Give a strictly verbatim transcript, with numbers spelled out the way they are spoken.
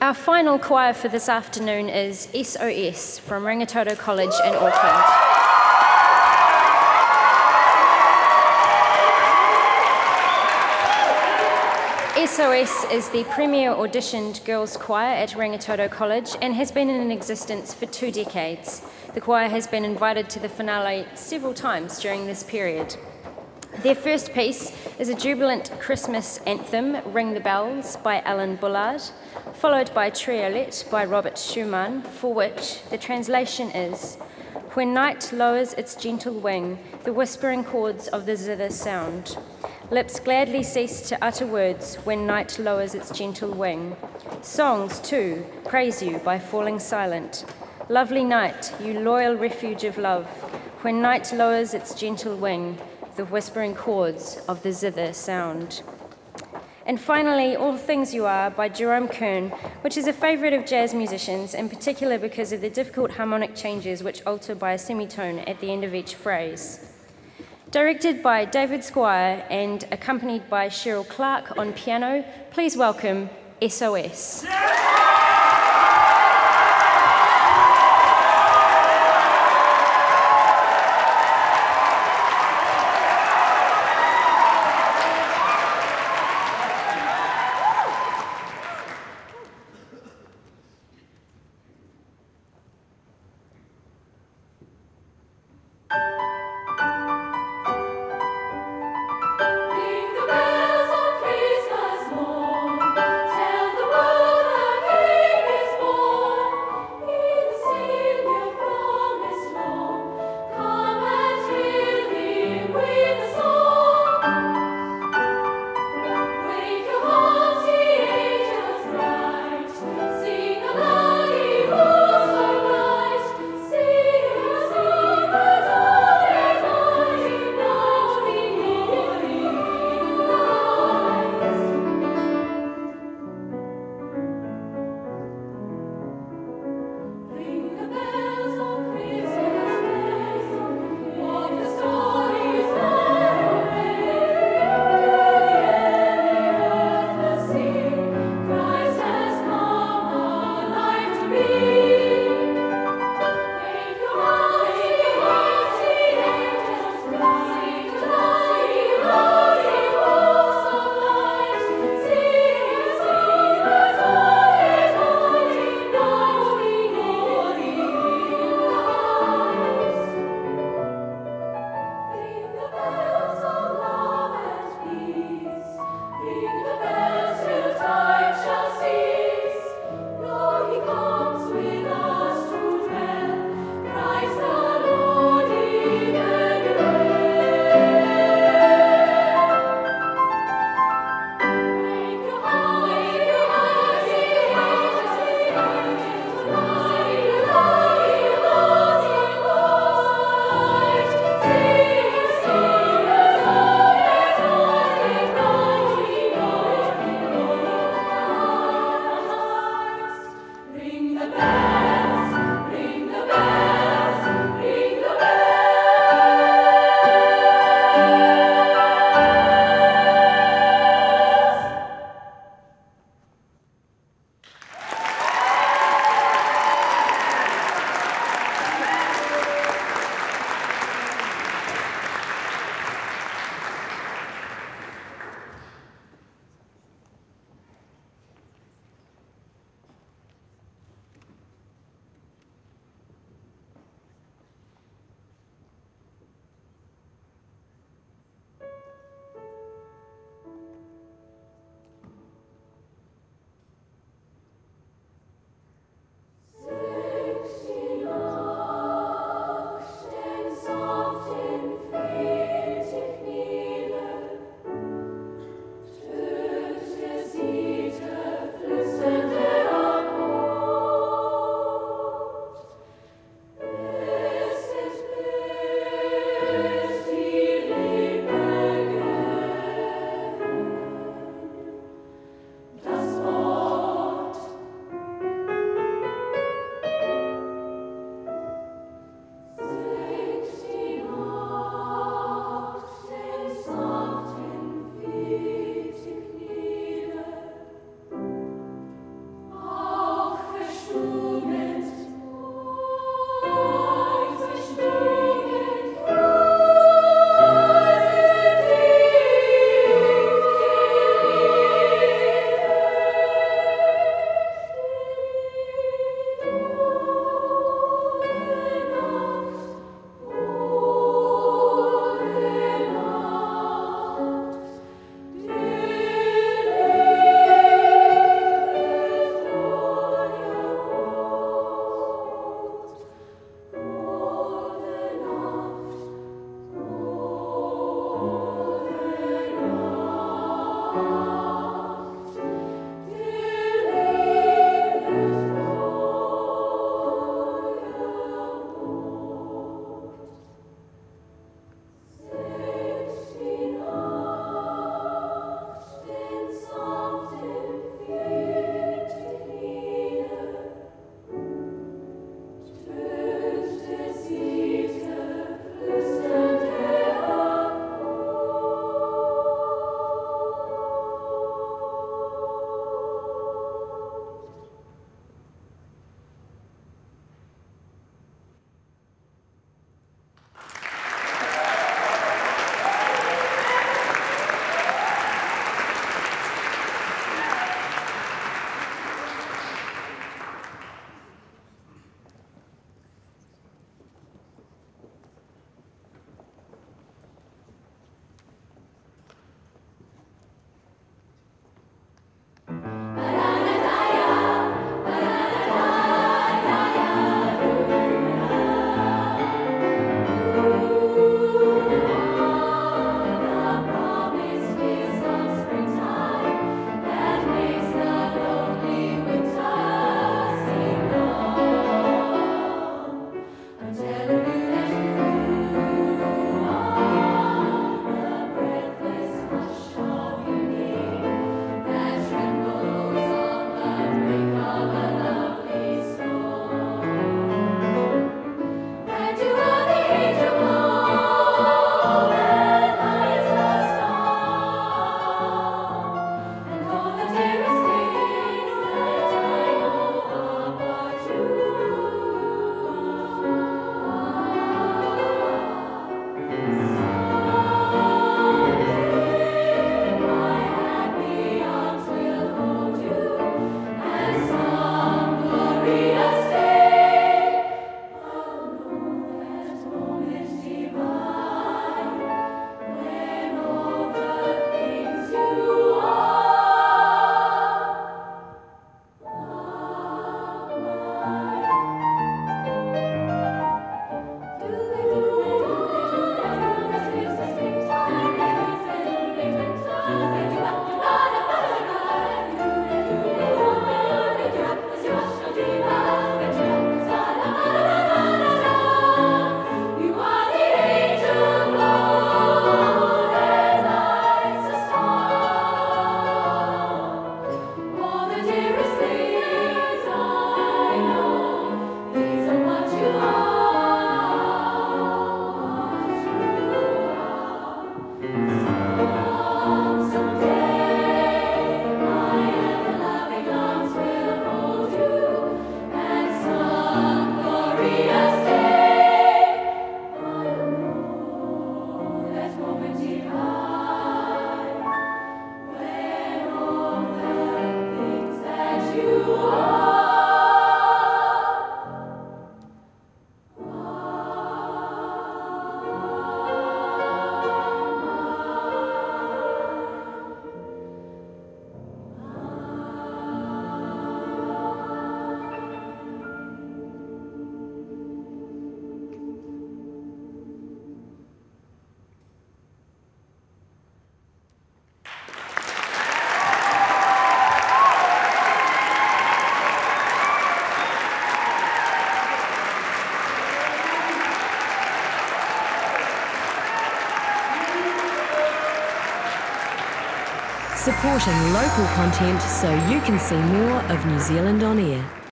Our final choir for this afternoon is S O S from Rangitoto College in Auckland. S O S is the premier auditioned girls' choir at Rangitoto College and has been in existence for two decades. The choir has been invited to the finale several times during this period. Their first piece is a jubilant Christmas anthem, Ring the Bells, by Alan Bullard, followed by Triolet by Robert Schumann, for which the translation is, "When night lowers its gentle wing, the whispering chords of the zither sound. Lips gladly cease to utter words when night lowers its gentle wing. Songs, too, praise you by falling silent. Lovely night, you loyal refuge of love, when night lowers its gentle wing, the whispering chords of the zither sound." And finally, All Things You Are by Jerome Kern, which is a favourite of jazz musicians, in particular because of the difficult harmonic changes which alter by a semitone at the end of each phrase. Directed by David Squire and accompanied by Cheryl Clark on piano, please welcome S O S. Ring the bells on Christmas morn, tell the world Supporting local content so you can see more of New Zealand on air.